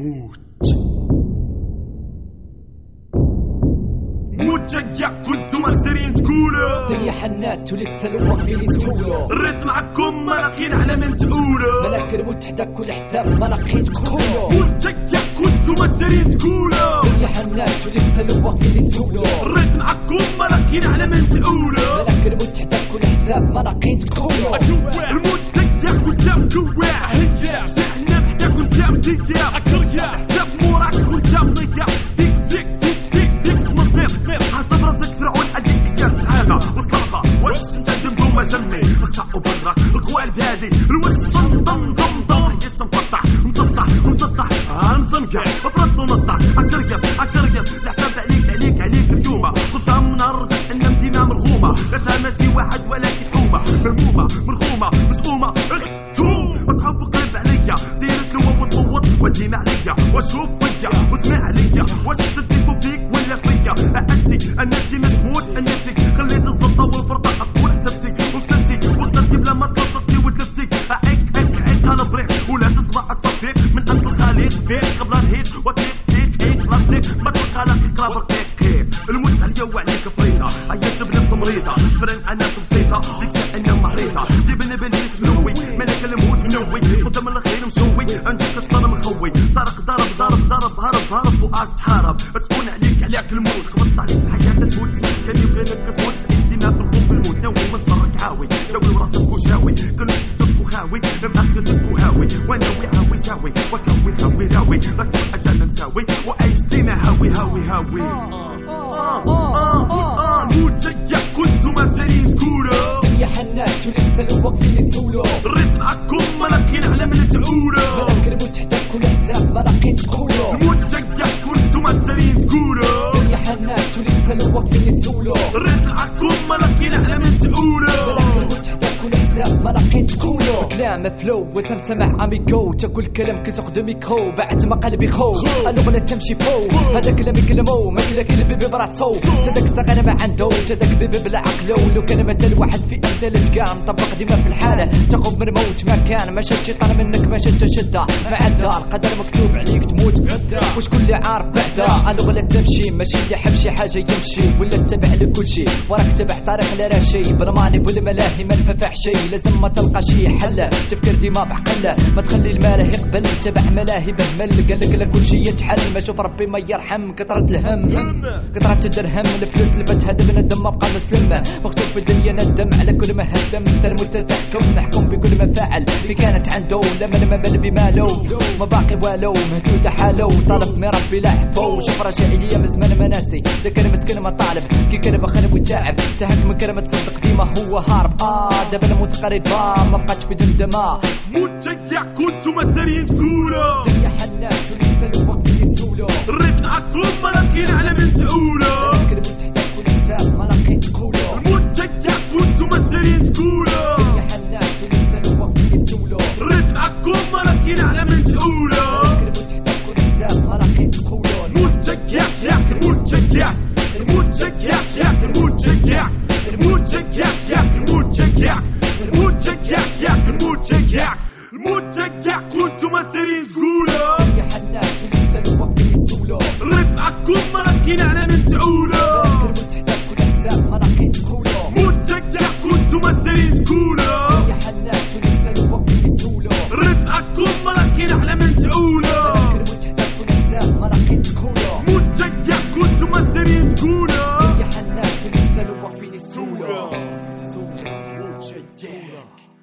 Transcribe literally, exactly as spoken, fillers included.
موت موت جاية كنتو مسيرين تقولوا الدنيا حنات ولسه الواقفين يسولوا الريت معكم ملاقين على من تقولوا ملاك الموت حداك كل حساب ملاقين تقولوا موت جاية كنتو مسيرين تقولوا الدنيا حنات ولسه الواقفين يسولوا الريت معكم ملاقين على من تقولوا ملاك الموت حداك كل حساب ملاقين تقولوا الموت جاية كنت مقوع شحنا بحداك كنت مضيع حساب موراك كنت مضيع فيك فيك فيك فيك فيك تمصمير حسب راسك فرعون أديك يا سعامة وصلابة واش انت دمكم مجمي وسعوا برا القوال بهادي الوش صندم زمضم هيش مفطع مسطح مسطح هنصنقع افرط ونطع اكرقب اكرقب الحساب عليك عليك عليك اليوم قدام نهار رزق ان مدينة مرغومة لا ماشي واحد ولكن حومة مرمومة مرغومة مسمومة اختوم متحب قلب عليا سيرت لو وتطوط ودينا عليا واشوف فيا واسمع عليا واش شديفو فيك ولا فيا أنتي أنتي مسموت أنتي خليت السلطة والفرطة أقول حسبتي وفترتي وخسرتي بلا ما تلصقتي وتلفتي عيك عيك عيك على بريق ولا تسمع تصفيق من عند الخليق فيك قبل الهيت وتيق تيق عيك لا تيق ما تلقى لك قلاب رقيق الموت عليا وعليك فريضة عيشت بنفس مريضة فرن أنا بسيطة ديك ساعة أنا مريضة جبنا بليس منوي ملك الموت منوي قدام الخير مشوي أنت كسر مخوي سارق ضرب ضرب ضرب هرب هرب وآش تحارب تكون عليك عليك الموت خبط عليك الحياة تفوت كان يبغي لك تسموت اهتمام بالخوف الموت ناوي ما نصرك عاوي ناوي وراسك وشاوي كنت تترك وخاوي بآخرتك وهاوي وناوي عاوي ساوي وكوي خاوي راوي ركب أجل مساوي وعيش دينا هاوي هاوي هاوي آه آه آه موت جاية كنتو مسيرين تقولوا الدنيا حنات ولسه الواقفين يسولوا الريت معكم ملاقين على من تقولوا ملاك الموت حداك كل حساب ملاقين تقولوا الموت جاية كنتو مسيرين تقولوا الدنيا حنات ولسه الواقفين يسولوا الريت معكم ملاقين على من تقولوا ملاك الموت حداك كل حساب ملاقين تقولوا كلام فلو وسمسمع اميكو تقول كلام كيسوق دو ميكرو بعد ما قلبي خو اللغة تمشي فوق هذا كلام يكلمو ما كلا البيبي براسو تدك صغير ما عنده تدك بيبي بلا عقلو لو كان مثل واحد في امثال تقام مطبق ديما في الحالة تقوم من موت ما كان ما شد شيطان منك ما شد شدة مع الدار قدر مكتوب عليك تموت وشكون اللي عارف بعدا اللغة تمشي ماشي اللي حب شي حاجة يمشي ولا تتبع لكل شي وراك تبع طريق لا راشي بالماني والملاهي ما نفع شي لازم ما تلقى شي حل تفكر ديما بعقله ما تخلي المال يقبل تبع ملاهي بهمل قال لك كل شي يتحل ما شوف ربي ما يرحم كثرة الهم كثرة الدرهم الفلوس اللي بتهدم من الدم ابقى مسلمة مكتوب في الدنيا ندم على كل ما هدم انت الموت تحكم نحكم بكل ما فعل في كانت عنده لما ما مل بماله ما باقي والو مهدود حاله طالب من ربي لحفو شوف رجعي من زمان مناسي ذكر مسكين ما طالب كي كان بخنب وتعب تهك من كلمة تصدق ديما هو هارب اه دابا الموت قريب ما بقاتش في دمدمه موت جاية كنتو مسيرين تقولوا الدنيا حنات ولسه الوقت يسولوا الريت معكم ملاقين على من تقولوا ذكر الموت حداك كل حساب ملاقين تقولوا الموت جاية كنتو مسيرين تقولوا الدنيا حنات ولسه الوقت يسولوا الريت معكم ملاقين على من تقولوا ذكر الموت حداك كل حساب ملاقين تقولوا الموت جاية ياك الموت جاية الموت جاية ياك الموت جاية الموت جاية ياك الموت جاية الموت جاية ياك الموت جاية الموت جاية كنتو مسيرين تقولوا الدنيا حنات ولسه الوقت يسولوا الريت معكم ملاقين على من تقولوا ذكر الموت حداك كل حساب ملاقين تقولوا موت جاية كنتو مسيرين تقولوا الدنيا حنات ولسه الوقت يسولوا الريت معكم ملاقين على من تقولوا ذكر الموت حداك كل حساب ملاقين تقولوا موت جاية كنتو مسيرين تقولوا الدنيا حنات ولسه الوقت يسولوا موت جاية